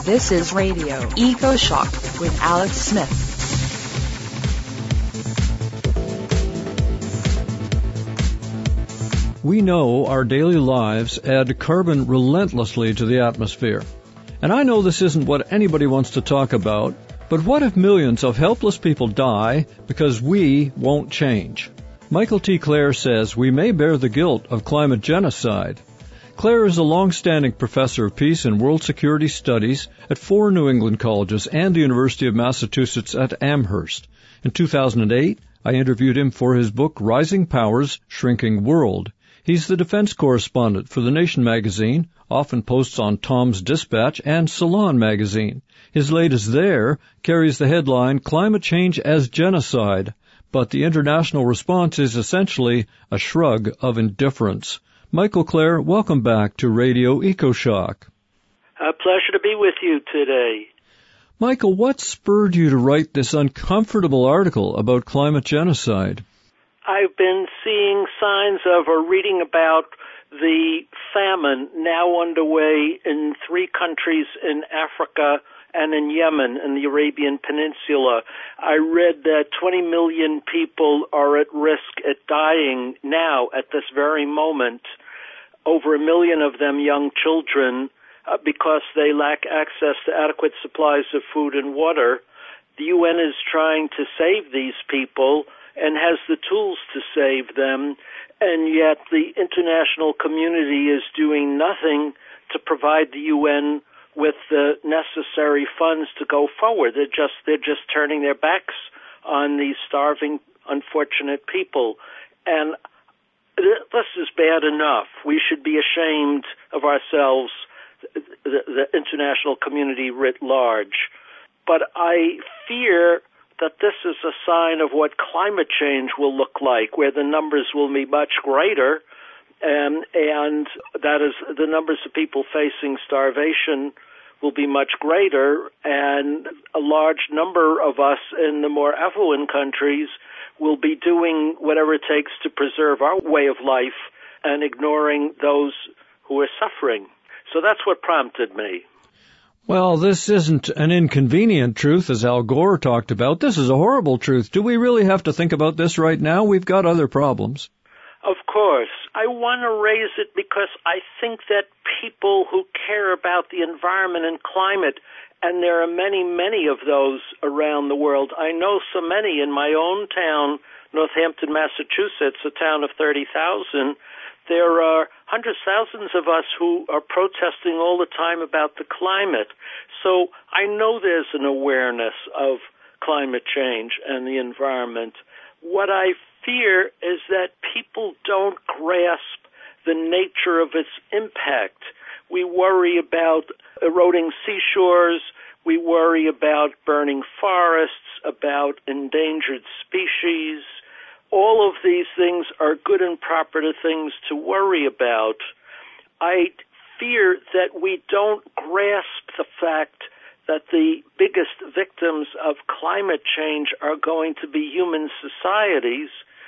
This is Radio Eco Shock with Alex Smith. We know our daily lives add carbon relentlessly to the atmosphere. And I know this isn't what anybody wants to talk about, but what if millions of helpless people die because we won't change? Michael T. Clare says we may bear the guilt of climate genocide. Clare is a long-standing professor of peace and world security studies at 4 New England colleges and the University of Massachusetts at Amherst. In 2008, I interviewed him for his book Rising Powers, Shrinking World. He's the defense correspondent for The Nation magazine, often posts on Tom's Dispatch and Salon magazine. His latest there carries the headline, Climate Change as Genocide, but the international response is essentially a shrug of indifference. Michael Clare, welcome back to Radio EcoShock. A pleasure to be with you today. Michael, what spurred you to write this uncomfortable article about climate genocide? I've been seeing signs of or reading about the famine now underway in 3 countries in Africa and in Yemen, in the Arabian Peninsula. I read that 20 million people are at risk at dying now at this very moment, over 1 million of them young children, because they lack access to adequate supplies of food and water. The UN is trying to save these people and has the tools to save them, and yet the international community is doing nothing to provide the UN with the necessary funds to go forward. They're just turning their backs on these starving, unfortunate people. And this is bad enough. We should be ashamed of ourselves, the international community writ large. But I fear that this is a sign of what climate change will look like, where the numbers will be much greater, and that is the numbers of people facing starvation will be much greater, and a large number of us in the more affluent countries will be doing whatever it takes to preserve our way of life and ignoring those who are suffering. So that's what prompted me. Well, this isn't an inconvenient truth, as Al Gore talked about. This is a horrible truth. Do we really have to think about this right now? We've got other problems. Of course. I want to raise it because I think that people who care about the environment and climate, and there are many, many of those around the world. I know so many in my own town, Northampton, Massachusetts, a town of 30,000. There are hundreds, thousands of us who are protesting all the time about the climate. So I know there's an awareness of climate change and the environment. What I fear is that people don't grasp the nature of its impact. We worry about eroding seashores. We worry about burning forests, about endangered species. All of these things are good and proper things to worry about. I fear that we don't grasp the fact that the biggest victims of climate change are going to be human societies,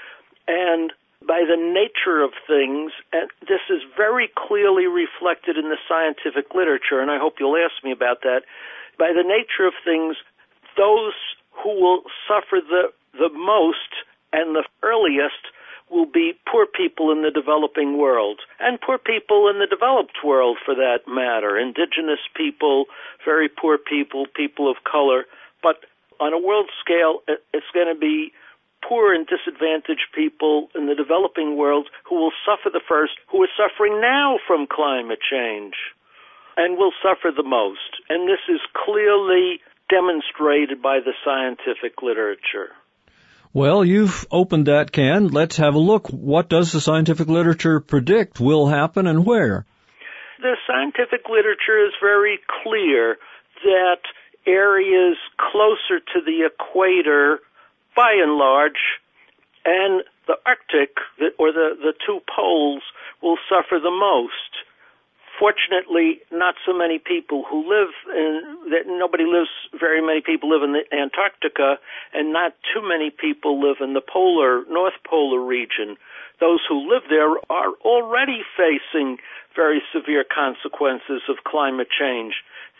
and by the nature of things, and this is very clearly reflected in the scientific literature, and I hope you'll ask me about that, by the nature of things, those who will suffer the most and the earliest will be poor people in the developing world, and poor people in the developed world for that matter, indigenous people, very poor people, people of color. But on a world scale, it's going to be poor and disadvantaged people in the developing world who will suffer the first, who are suffering now from climate change, and will suffer the most. And this is clearly demonstrated by the scientific literature. Well, you've opened that can. Let's have a look. What does the scientific literature predict will happen and where? The scientific literature is very clear that areas closer to the equator, by and large, and the Arctic, or the 2 poles, will suffer the most. Fortunately, not so many people who live very many people live in the Antarctica, and not too many people live in the North Polar region. Those who live there are already facing very severe consequences of climate change.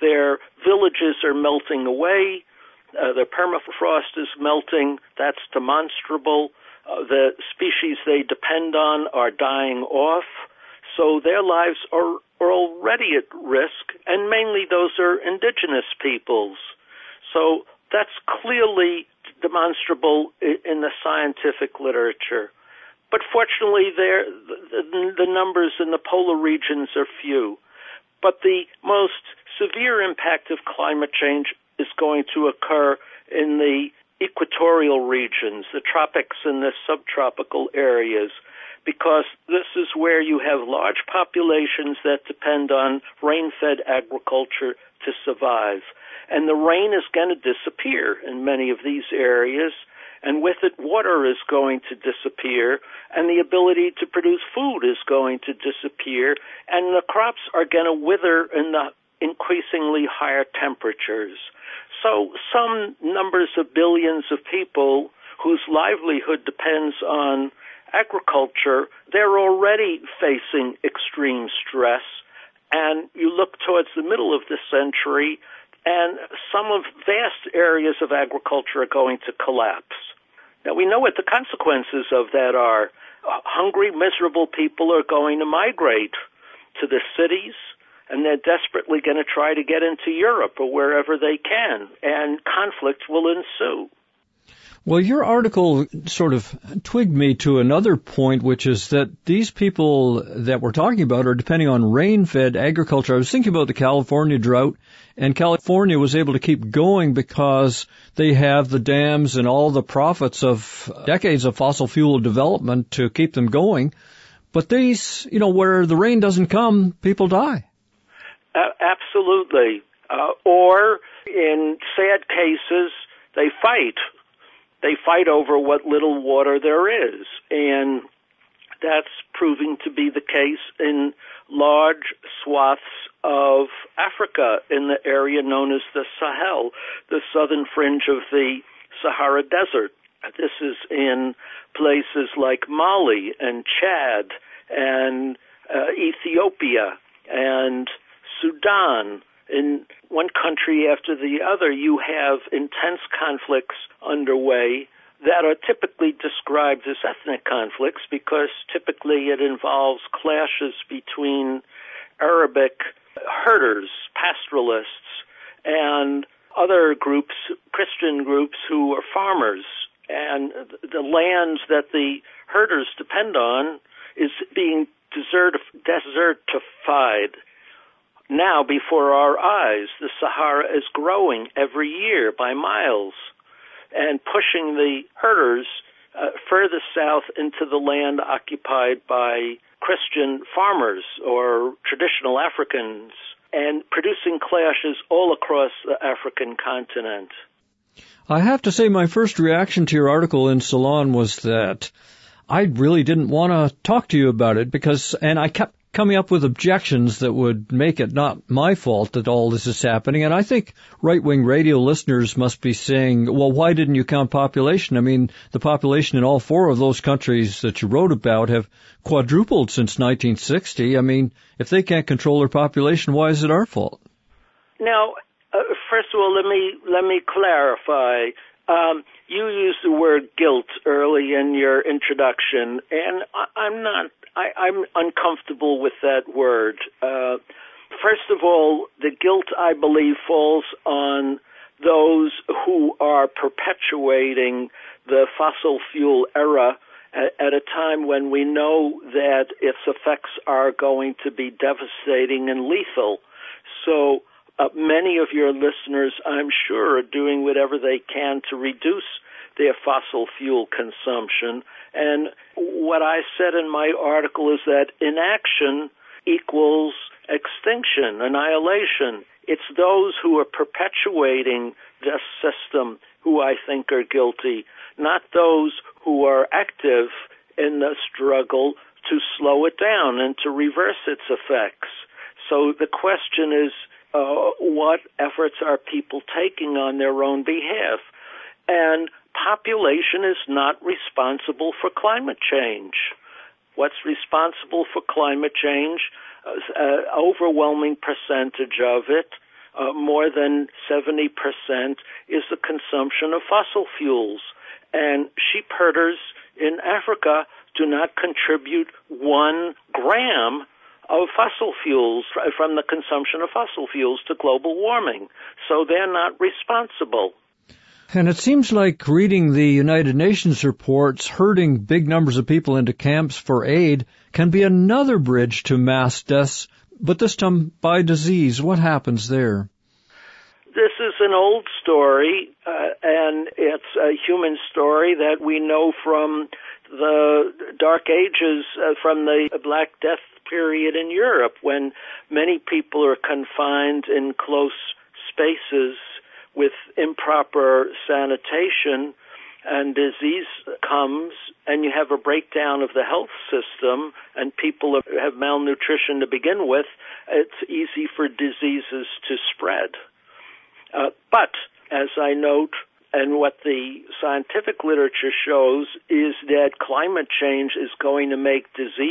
Their villages are melting away. The permafrost is melting. That's demonstrable. The species they depend on are dying off. So their lives are already at risk, and mainly those are indigenous peoples. So that's clearly demonstrable in the scientific literature. But fortunately, the numbers in the polar regions are few. But the most severe impact of climate change is going to occur in the equatorial regions, the tropics and the subtropical areas, because this is where you have large populations that depend on rain-fed agriculture to survive. And the rain is going to disappear in many of these areas, and with it, water is going to disappear, and the ability to produce food is going to disappear, and the crops are going to wither in the increasingly higher temperatures. So some numbers of billions of people whose livelihood depends on agriculture, they're already facing extreme stress. And you look towards the middle of the century, and some of vast areas of agriculture are going to collapse. Now, we know what the consequences of that are. Hungry, miserable people are going to migrate to the cities, and they're desperately going to try to get into Europe or wherever they can, and conflict will ensue. Well, your article sort of twigged me to another point, which is that these people that we're talking about are depending on rain-fed agriculture. I was thinking about the California drought, and California was able to keep going because they have the dams and all the profits of decades of fossil fuel development to keep them going. But these, where the rain doesn't come, people die. Absolutely. Or in sad cases, they fight. They fight over what little water there is, and that's proving to be the case in large swaths of Africa in the area known as the Sahel, the southern fringe of the Sahara Desert. This is in places like Mali and Chad and Ethiopia and Sudan. In one country after the other, you have intense conflicts underway that are typically described as ethnic conflicts because typically it involves clashes between Arabic herders, pastoralists, and other groups, Christian groups who are farmers. And the lands that the herders depend on is being desertified. Now, before our eyes, the Sahara is growing every year by miles and pushing the herders further south into the land occupied by Christian farmers or traditional Africans and producing clashes all across the African continent. I have to say my first reaction to your article in Salon was that I really didn't want to talk to you about it and I kept coming up with objections that would make it not my fault that all this is happening. And I think right-wing radio listeners must be saying, well, why didn't you count population? I mean, the population in all four of those countries that you wrote about have quadrupled since 1960. I mean, if they can't control their population, why is it our fault? Now, first of all, let me clarify. You used the word guilt early in your introduction, and I'm uncomfortable with that word. First of all, the guilt, I believe, falls on those who are perpetuating the fossil fuel era at a time when we know that its effects are going to be devastating and lethal. So many of your listeners, I'm sure, are doing whatever they can to reduce their fossil fuel consumption. And what I said in my article is that inaction equals extinction, annihilation. It's those who are perpetuating this system who I think are guilty, not those who are active in the struggle to slow it down and to reverse its effects. So the question is, what efforts are people taking on their own behalf? And population is not responsible for climate change. What's responsible for climate change, overwhelming percentage of it, more than 70% is the consumption of fossil fuels. And sheep herders in Africa do not contribute 1 gram of fossil fuels from the consumption of fossil fuels to global warming. So they're not responsible. And it seems like reading the United Nations reports, herding big numbers of people into camps for aid can be another bridge to mass deaths, but this time by disease. What happens there? This is an old story, and it's a human story that we know from the Dark Ages, from the Black Death period in Europe, when many people are confined in close spaces with improper sanitation, and disease comes, and you have a breakdown of the health system, and people have malnutrition to begin with. It's easy for diseases to spread. But, as I note, and what the scientific literature shows, is that climate change is going to make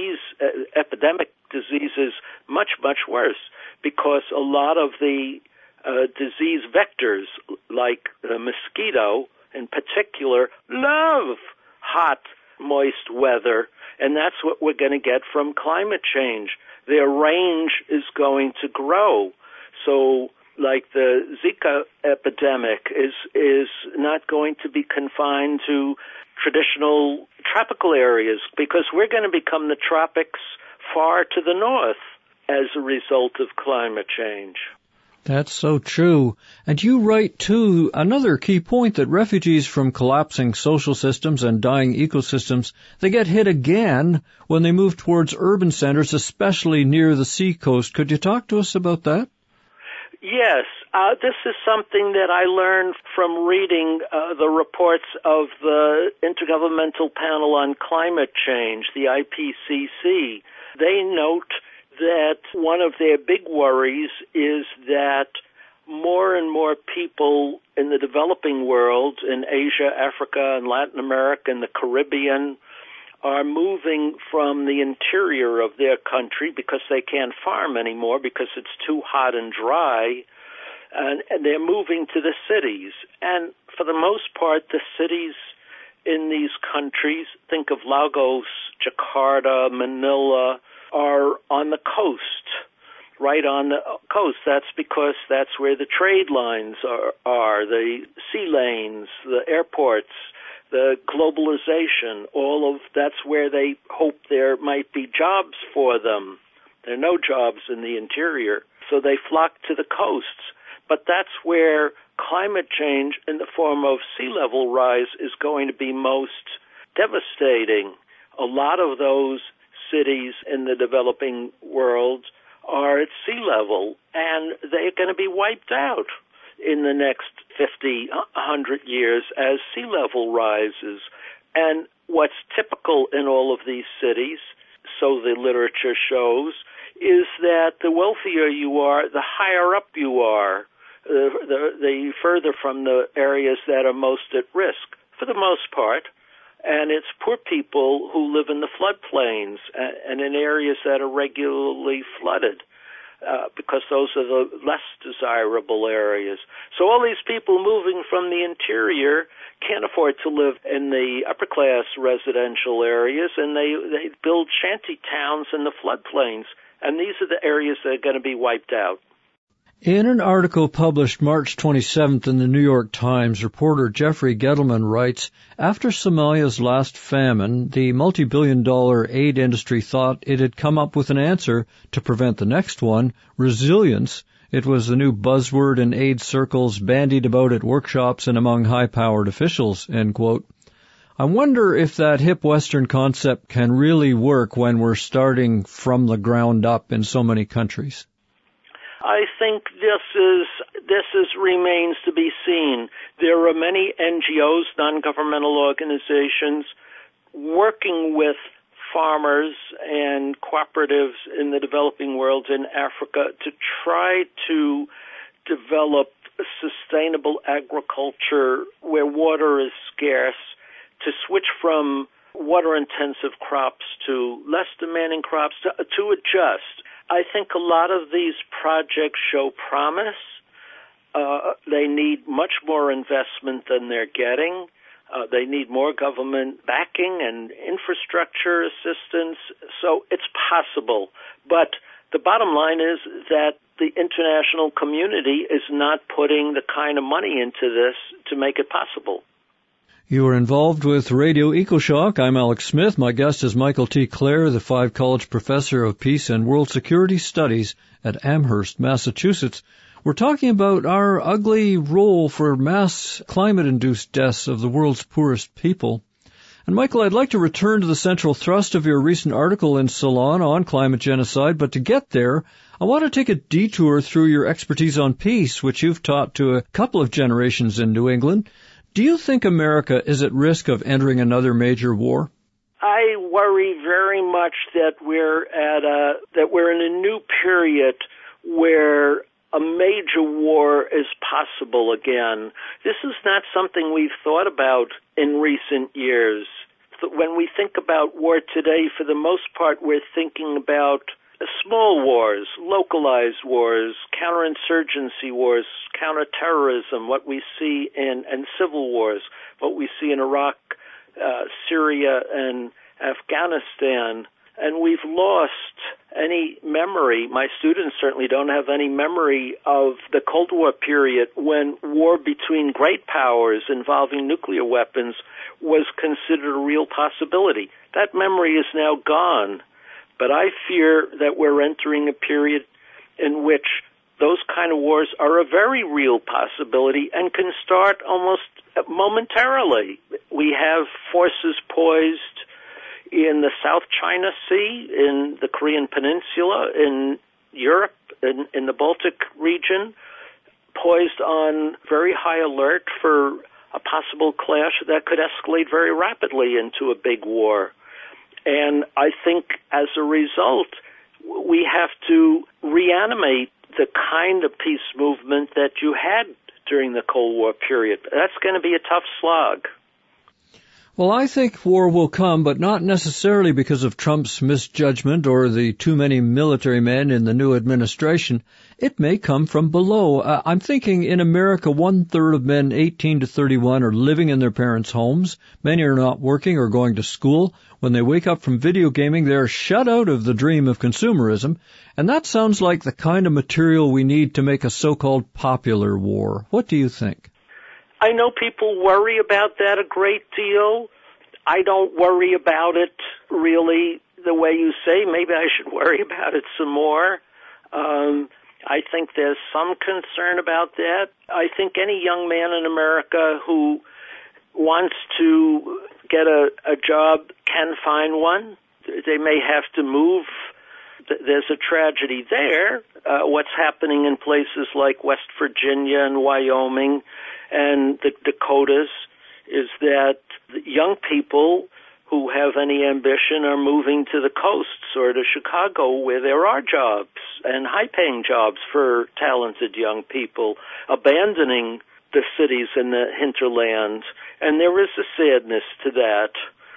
epidemic diseases much, much worse, because a lot of the disease vectors, like the mosquito in particular, love hot, moist weather, and that's what we're going to get from climate change. Their range is going to grow. So, like the Zika epidemic is not going to be confined to traditional tropical areas, because we're going to become the tropics far to the north as a result of climate change. That's so true. And you write, too, another key point, that refugees from collapsing social systems and dying ecosystems, they get hit again when they move towards urban centers, especially near the seacoast. Could you talk to us about that? Yes, this is something that I learned from reading the reports of the Intergovernmental Panel on Climate Change, the IPCC. They note that one of their big worries is that more and more people in the developing world, in Asia, Africa, and Latin America, and the Caribbean, are moving from the interior of their country because they can't farm anymore because it's too hot and dry, and they're moving to the cities. And for the most part, the cities in these countries, think of Lagos, Jakarta, Manila, are on the coast, right on the coast. That's because that's where the trade lines are, the sea lanes, the airports, the globalization, that's where they hope there might be jobs for them. There are no jobs in the interior, so they flock to the coasts. But that's where climate change in the form of sea level rise is going to be most devastating. A lot of those cities in the developing world are at sea level, and they're going to be wiped out in the next 50, 100 years as sea level rises. And what's typical in all of these cities, so the literature shows, is that the wealthier you are, the higher up you are, the further from the areas that are most at risk, for the most part. And it's poor people who live in the floodplains and in areas that are regularly flooded, because those are the less desirable areas. So all these people moving from the interior can't afford to live in the upper-class residential areas, and they build shanty towns in the floodplains, and these are the areas that are going to be wiped out. In an article published March 27th in the New York Times, reporter Jeffrey Gettleman writes, after Somalia's last famine, the multi-billion-dollar aid industry thought it had come up with an answer to prevent the next one, resilience. It was the new buzzword in aid circles, bandied about at workshops and among high-powered officials, end quote. I wonder if that hip Western concept can really work when we're starting from the ground up in so many countries. I think this remains to be seen. There are many NGOs, non-governmental organizations, working with farmers and cooperatives in the developing world in Africa to try to develop sustainable agriculture where water is scarce, to switch from water-intensive crops to less demanding crops, to adjust. I think a lot of these projects show promise, They need much more investment than they're getting. They need more government backing and infrastructure assistance. So it's possible. But the bottom line is that the international community is not putting the kind of money into this to make it possible. You are involved with Radio EcoShock. I'm Alex Smith. My guest is Michael T. Clare, the Five College Professor of Peace and World Security Studies at Amherst, Massachusetts. We're talking about our ugly role for mass climate-induced deaths of the world's poorest people. And Michael, I'd like to return to the central thrust of your recent article in Salon on climate genocide, but to get there, I want to take a detour through your expertise on peace, which you've taught to a couple of generations in New England. Do you think America is at risk of entering another major war? I worry very much that we're in a new period where a major war is possible again. This is not something we've thought about in recent years. When we think about war today, for the most part, we're thinking about small wars, localized wars, counterinsurgency wars, counterterrorism, what we see in civil wars, what we see in Iraq, Syria, and Afghanistan. And we've lost any memory. My students certainly don't have any memory of the Cold War period when war between great powers involving nuclear weapons was considered a real possibility. That memory is now gone. But I fear that we're entering a period in which those kind of wars are a very real possibility and can start almost momentarily. We have forces poised in the South China Sea, in the Korean Peninsula, in Europe, in the Baltic region, poised on very high alert for a possible clash that could escalate very rapidly into a big war. And I think as a result, we have to reanimate the kind of peace movement that you had during the Cold War period. That's going to be a tough slog. Well, I think war will come, but not necessarily because of Trump's misjudgment or the too many military men in the new administration. It may come from below. I'm thinking in America, 1/3 of men 18 to 31 are living in their parents' homes. Many are not working or going to school. When they wake up from video gaming, they're shut out of the dream of consumerism. And that sounds like the kind of material we need to make a so-called popular war. What do you think? I know people worry about that a great deal. I don't worry about it really the way you say. Maybe I should worry about it some more. I think there's some concern about that. I think any young man in America who wants to get a job can find one. They may have to move. There's a tragedy there. What's happening in places like West Virginia and Wyoming and the Dakotas is that young people who have any ambition are moving to the coasts or to Chicago where there are jobs and high-paying jobs for talented young people, abandoning the cities and the hinterland. And there is a sadness to that.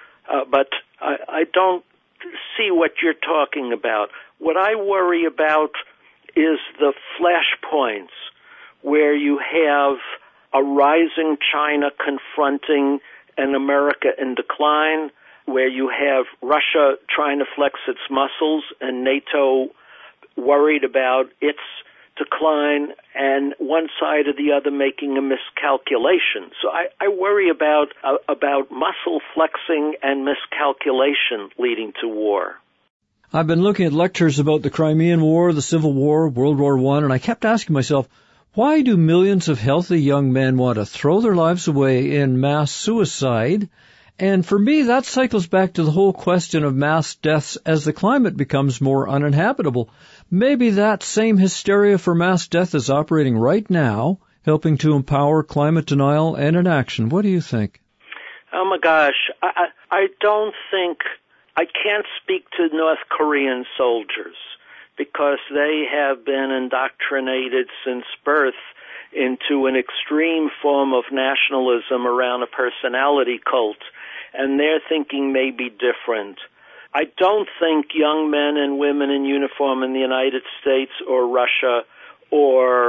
But I don't see what you're talking about. What I worry about is the flashpoints where you have a rising China confronting an America in decline, where you have Russia trying to flex its muscles and NATO worried about its decline, and one side or the other making a miscalculation. So I worry about muscle flexing and miscalculation leading to war. I've been looking at lectures about the Crimean War, the Civil War, World War I, and I kept asking myself, why do millions of healthy young men want to throw their lives away in mass suicide? And for me, that cycles back to the whole question of mass deaths as the climate becomes more uninhabitable. Maybe that same hysteria for mass death is operating right now, helping to empower climate denial and inaction. What do you think? Oh, my gosh. I don't think... I can't speak to North Korean soldiers because they have been indoctrinated since birth into an extreme form of nationalism around a personality cult, and their thinking may be different. I don't think young men and women in uniform in the United States or Russia or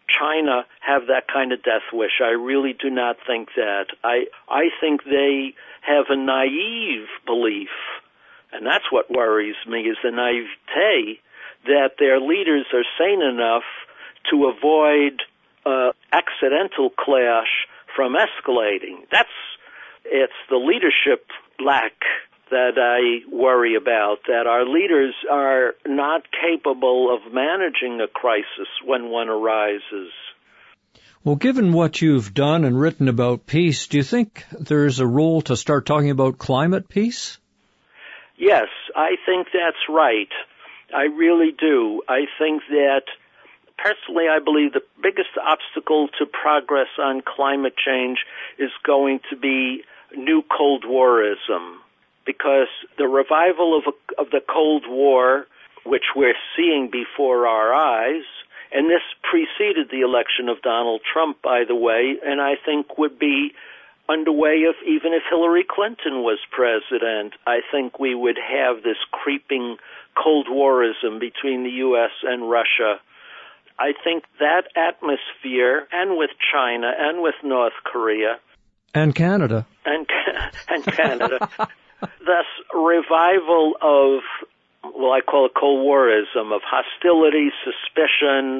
China have that kind of death wish. I really do not think that. I think they have a naive belief, and that's what worries me, is the naivete that their leaders are sane enough to avoid accidental clash from escalating. It's the leadership lack that I worry about, that our leaders are not capable of managing a crisis when one arises. Well, given what you've done and written about peace, do you think there's a role to start talking about climate peace? Yes, I think that's right. I really do. I think that, personally, I believe the biggest obstacle to progress on climate change is going to be new Cold Warism, because the revival of the Cold War, which we're seeing before our eyes, and this preceded the election of Donald Trump, by the way, and I think would be underway even if Hillary Clinton was president. I think we would have this creeping Cold Warism between the U.S. and Russia. I think that atmosphere, and with China, and with North Korea, and Canada, and Canada, this revival of, well, I call it Cold Warism, of hostility, suspicion,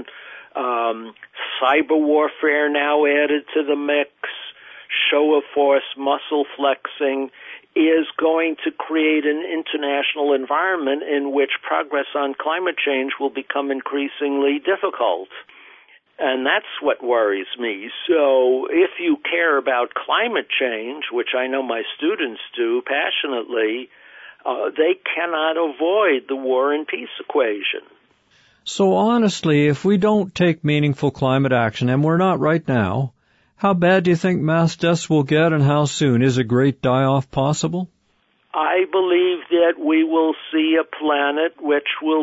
cyber warfare now added to the mix, show of force, muscle flexing, is going to create an international environment in which progress on climate change will become increasingly difficult. And that's what worries me. So if you care about climate change, which I know my students do passionately, they cannot avoid the war and peace equation. So honestly, if we don't take meaningful climate action, and we're not right now, how bad do you think mass deaths will get, and how soon? Is a great die-off possible? I believe that we will see a planet which will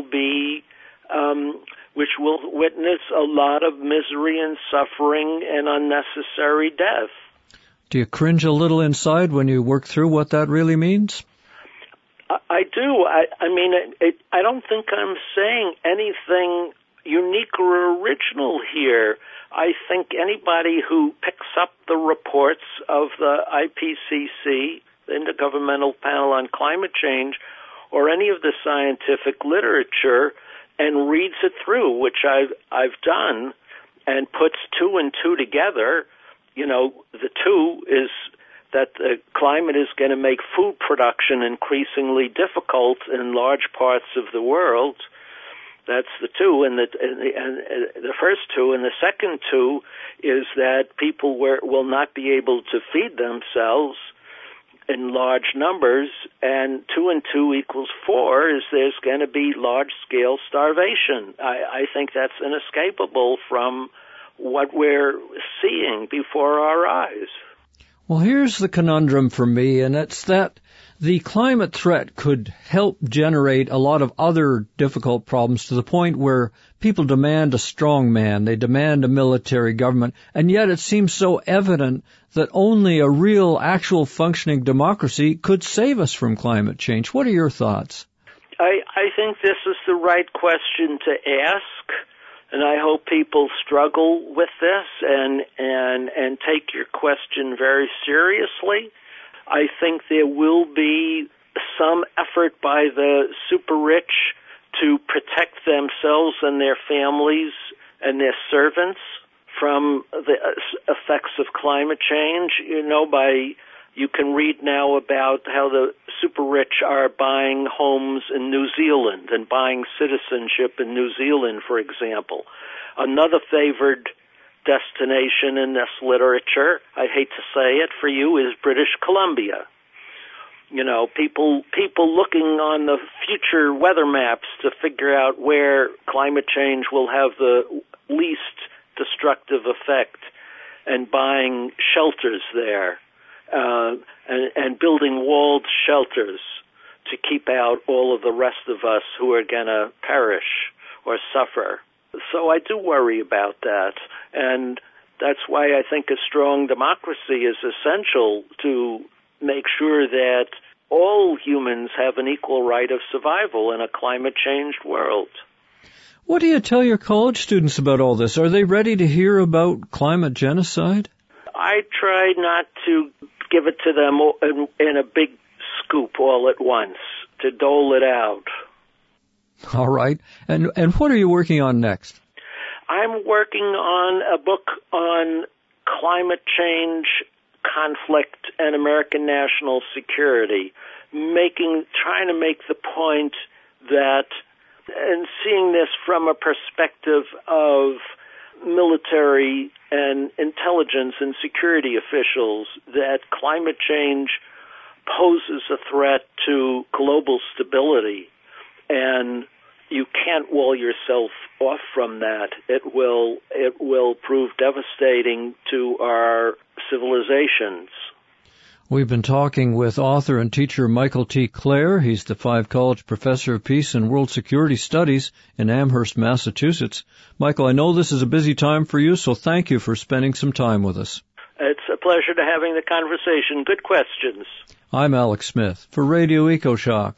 witness a lot of misery and suffering and unnecessary death. Do you cringe a little inside when you work through what that really means? I do. I don't think I'm saying anything unique or original here. I think anybody who picks up the reports of the IPCC, the Intergovernmental Panel on Climate Change, or any of the scientific literature, and reads it through, which I've done, and puts two and two together, the two is that the climate is going to make food production increasingly difficult in large parts of the world. That's the two, and the first two, and the second two is that people will not be able to feed themselves in large numbers, and 2 and 2 equals 4 is there's going to be large-scale starvation. I think that's inescapable from what we're seeing before our eyes. Well, here's the conundrum for me, and it's that the climate threat could help generate a lot of other difficult problems to the point where people demand a strong man, they demand a military government, and yet it seems so evident that only a real, actual functioning democracy could save us from climate change. What are your thoughts? I think this is the right question to ask, and I hope people struggle with this and take your question very seriously. I think there will be some effort by the super rich to protect themselves and their families and their servants from the effects of climate change. You can read now about how the super rich are buying homes in New Zealand and buying citizenship in New Zealand, for example. Another favored destination in this literature, I hate to say it for you, is British Columbia. People looking on the future weather maps to figure out where climate change will have the least destructive effect, and buying shelters there, and building walled shelters to keep out all of the rest of us who are going to perish or suffer. So I do worry about that, and that's why I think a strong democracy is essential to make sure that all humans have an equal right of survival in a climate-changed world. What do you tell your college students about all this? Are they ready to hear about climate genocide? I try not to give it to them in a big scoop all at once, to dole it out. All right. And what are you working on next? I'm working on a book on climate change, conflict, and American national security, trying to make the point that, and seeing this from a perspective of military and intelligence and security officials, that climate change poses a threat to global stability, and you can't wall yourself off from that. It will prove devastating to our civilizations. We've been talking with author and teacher Michael T. Clare. He's the Five College Professor of Peace and World Security Studies in Amherst, Massachusetts. Michael, I know this is a busy time for you, so thank you for spending some time with us. It's a pleasure to having the conversation. Good questions. I'm Alex Smith for Radio EcoShock.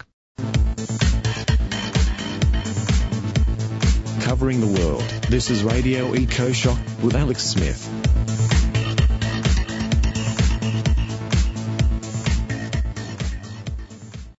Covering the world, this is Radio EcoShock with Alex Smith.